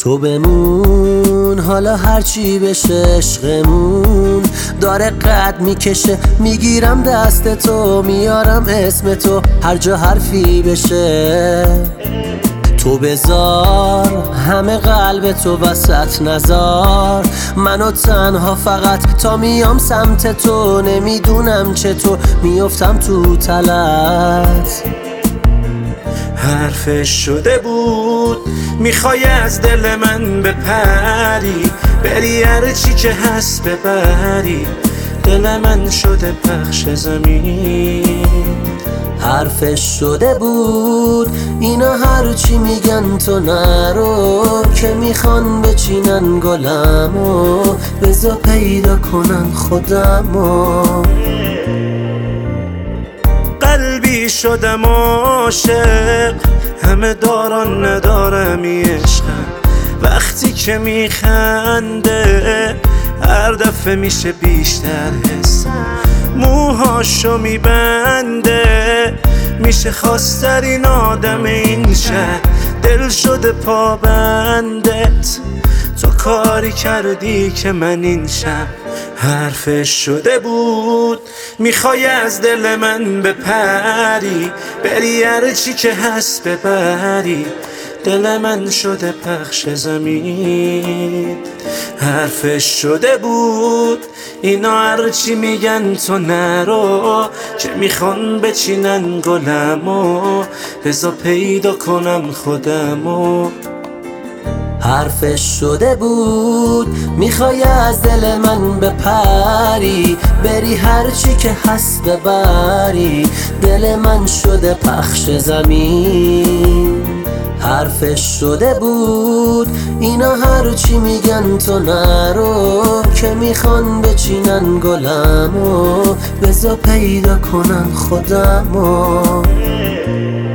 تو بمون حالا هرچی بشه، عشقمون داره قد میکشه. میگیرم دست تو، میارم اسم تو، هر جا حرفی بشه. تو بذار همه قلب تو وسط، نذار منو تنها فقط تا میام سمت تو. نمیدونم چطور میافتم تو تلت. حرفش شده بود میخوای از دل من بپری، بری هرچی که هست ببری. دل من شده پخش زمین. حرفش شده بود اینا هرچی میگن تو نرو، که میخوان بچینن گلمو، بذار پیدا کنم خودمو. قلبی شدم عاشق، همه دارن ندارم عشقم. وقتی که میخنده هر دفعه میشه بیشتر حسم. موهاشو میبنده میشه خواسترین آدم این شهر. دل شده پابندت، تو کاری کردی که من این شب. حرفش شده بود میخوای از دل من بپری، بری هرچی که هست ببری. دل من شده پخش زمین. حرفش شده بود اینا هرچی میگن تو نرو، که میخوان بچینن گلمو، بذار پیدا کنم خودمو. حرفش شده بود میخوای از دل من بپری، بری هرچی که هست ببری. دل من شده پخش زمین. حرفش شده بود اینا هرچی میگن تو نرو، که میخوان بچینن گلمو، بذار پیدا کنم خودمو.